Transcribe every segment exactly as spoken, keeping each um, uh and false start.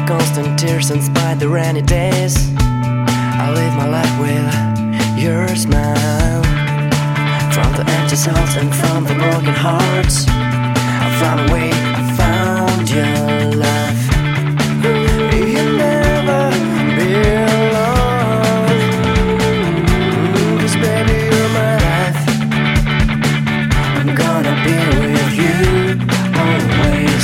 constant tears and spite the rainy days. I live my life with your smile. From the empty souls and from the broken hearts, I found a way, I found your love. You'll never be alone, 'cause baby you're my life. I'm gonna be with you always.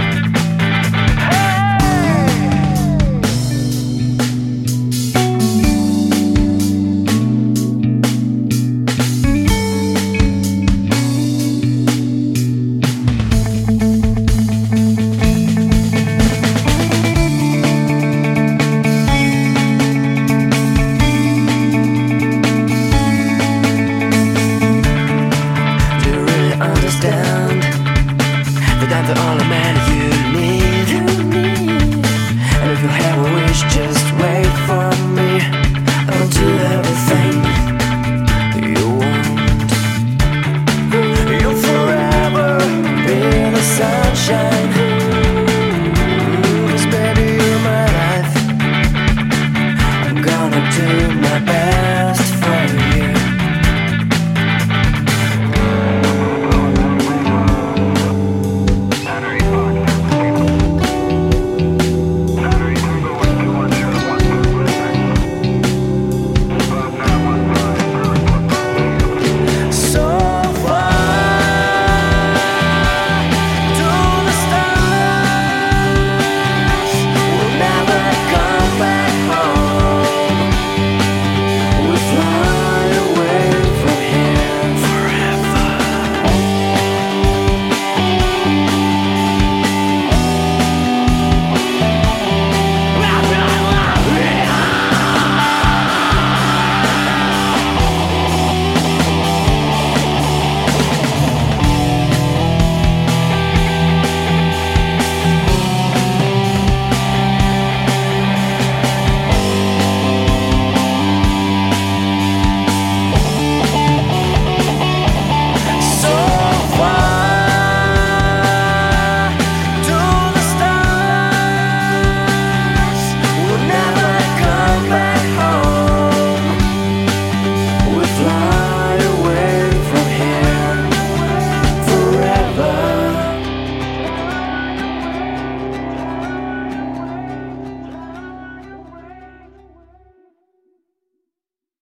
I'm the only man you need. And if you have a wish, just wait for me. I'll do everything you want. You'll forever be the sunshine.